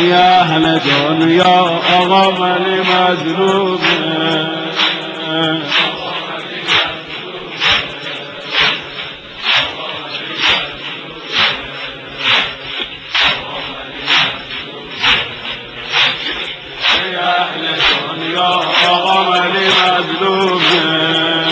ای اهل دنیا آقا ولی مظلومه. ای اهل دنیا آقا ولی مظلومه.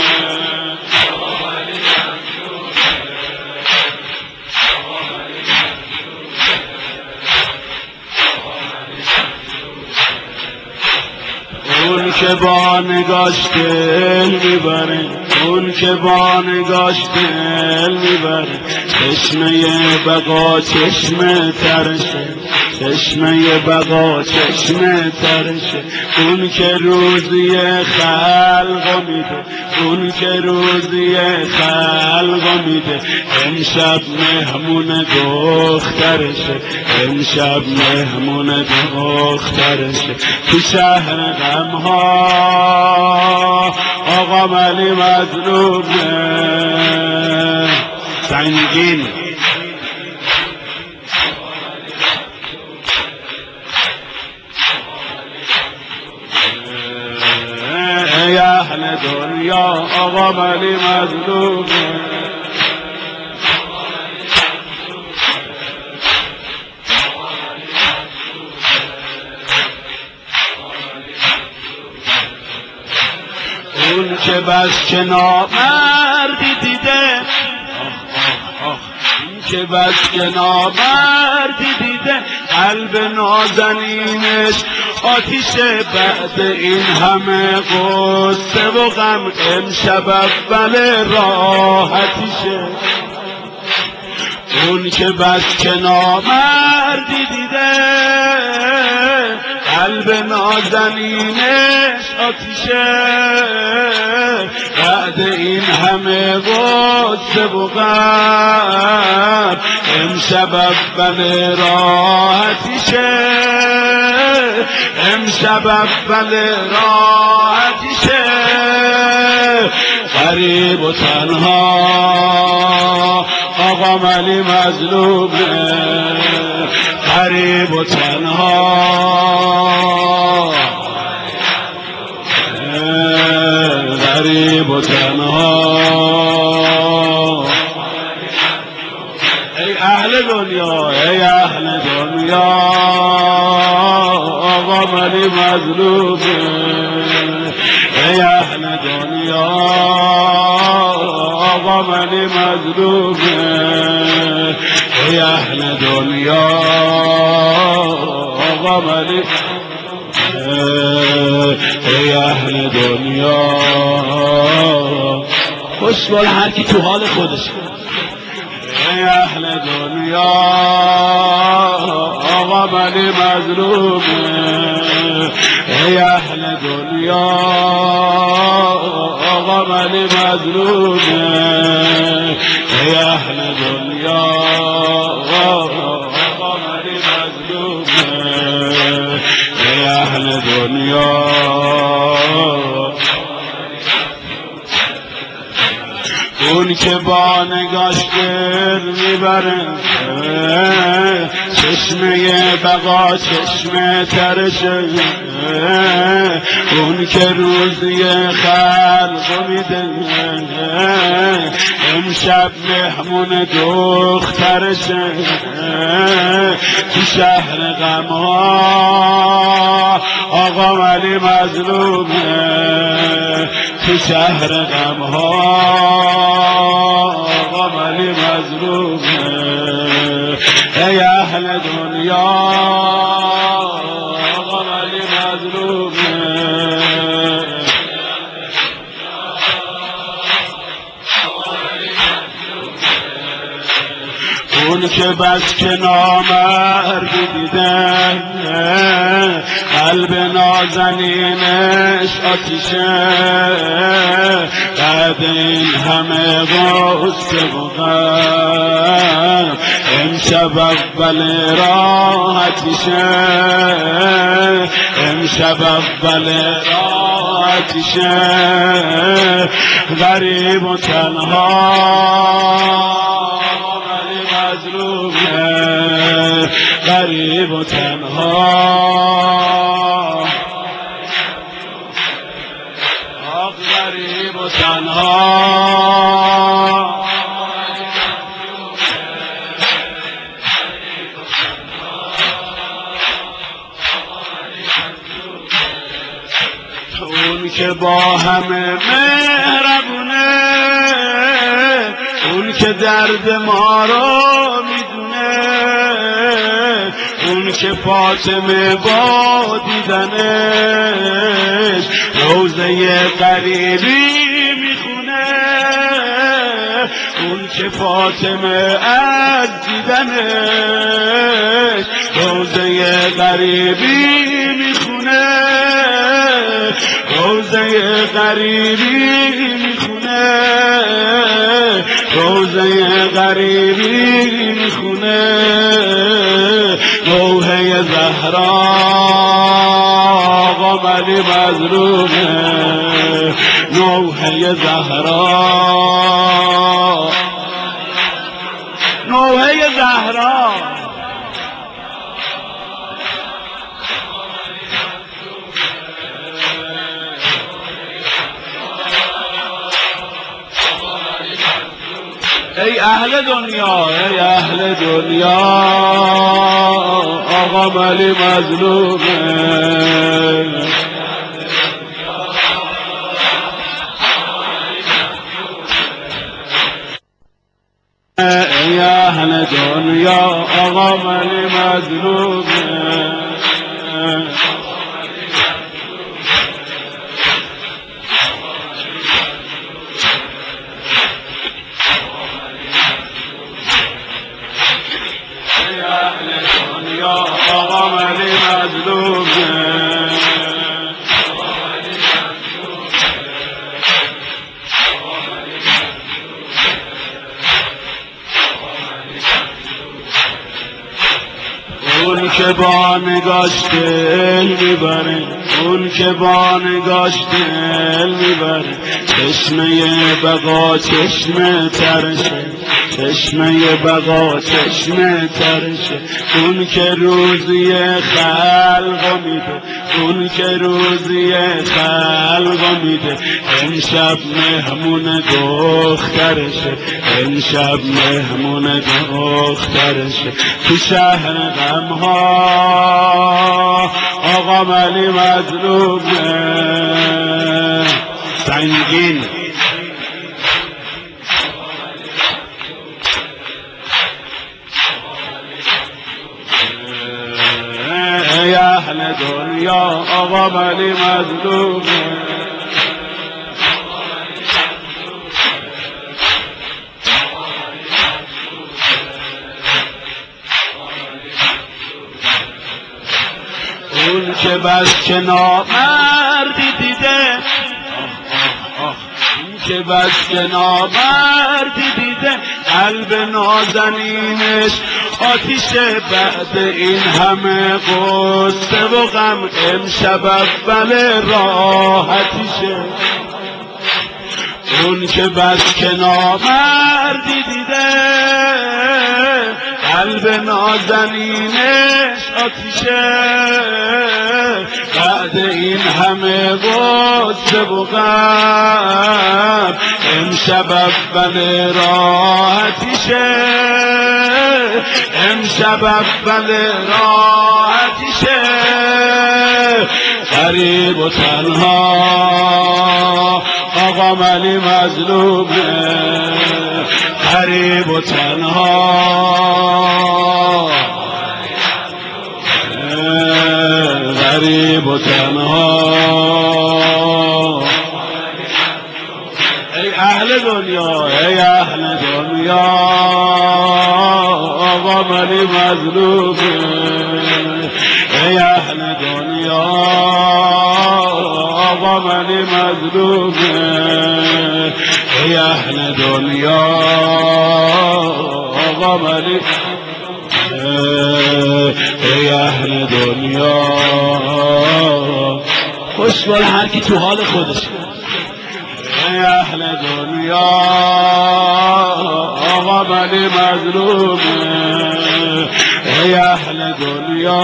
اون که با نگاش دل میبره، اون که با نگاش دل میبره، چشمه بقا چشمه ترشه، چشمه بقا چشمه ترشه. اون که روزی خلق میده، اون که روزی خلق میده، امشب مهمون دخترشه، امشب مهمون دخترشه. تو شهر غمها آقا ولی مظلومه. سنگین ای اهل دنیا آقا ولی مظلومه. اون که بس که نامردی دیده، اون که بس که نامردی دیده، قلب نازنینش آتیشه. بعد این همه غصه و غم امشب اول راحتیشه. اون که بس که نامردی دیده، قلب نازنینش آتیشه. بعد این همه غصه و غم امشب اول راحتیشه، امشب اول راحتیشه. غریب و تنها آقا ولی مظلومه، غریب و تنها غریب و تنها. ای اهل دنیا ای اهل دنیا آقا ولی مظلومه. ای اهل دنیا آقا ولی مظلومه. ای اهل دنیا آقا ولی، ای اهل دنیا. خوشبال هر کی تو حال خودش. ای اهل دنیا آقا ولی مظلومه. ای اهل دنیا آقا ولی مظلومه. ای اهل دنیا آقا ولی مظلومه. ای اهل دنیا اون که با نگاش دل میبره، چشمه بقا چشمه ترشه. اون که روزی خلق میده، امشب مهمون دخترشه. تو شهر غمها آقا ولی مظلومه. تو شهر غمها آقا ولی مظلومه. ای اهل دنیا آقا ولی مظلومه. اون که بس که نامردی دیده، قلب نازنینش آتیشه. بعد این همه غصه و غم امشب اول راحتیشه، امشب اول راحتیشه. غریب و تنها مظلومه، غریب و تنها غریب و تنها اون که با همه مهربونه، اون که درد ما رو میدونه، اون که فاطمه با دیدنش روزه غریبی میخونه، اون که فاطمه از دیدنش روزه غریبی میخونه، روزه غریبی میخونه، روزه غریبی میخونه. نوحه زهرا آقا علی مظلومه، نوحه زهرا، نوحه زهرا ای اهل دنیا، ای اهل دنیا آقا علی مظلومه، ای اهل دنیا آقا علی مظلومه. آقا علی مظلومه، اون که با نگاش دل میبره، اون که با نگاش دل میبره، چشمه بقا چشمه ترشه، چشمه بقا چشمه ترشه، اون که روزی خلق میده، اون که روزی خلق میده، امشب مهمون دخترشه، امشب مهمون دخترشه. تو شهر غمها آقا علی مظلومه، سنگین ای اهل دنیا آقا علی مظلومه، اون که بس که نامردی دیده، اون که بس که نامردی دیده، قلب نازنینش آتیشه، بعد این همه غصه و غم امشب اول راحتیشه. اون که بس که نامردی دیده، قلب نازنینش آتیشه، بعد این همه غصه و غم امشب اول راحتیشه، امشب اول راحتیشه. غریب و تنها آقا علی مظلومه، غریب و تنها غریب و تنها. ای اهل دنیا، ای اهل دنیا آقا علی مظلومه، ای اهل دنیا آقا علی مظلومه، ای اهل دنیا آقا علی، ای اهل دنیا. خوشبال هر کی تو حال خودش. ای اهل دنیا آقا علی مظلومه، ای اهل دنیا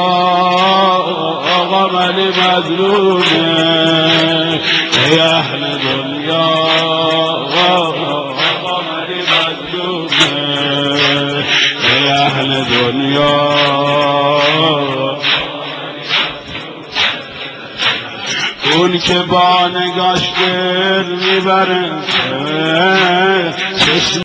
آقا منی مظلومه ای اهل دنیا آقا منی مظلومه ای اهل دنیا اون که با نگاش دل میبره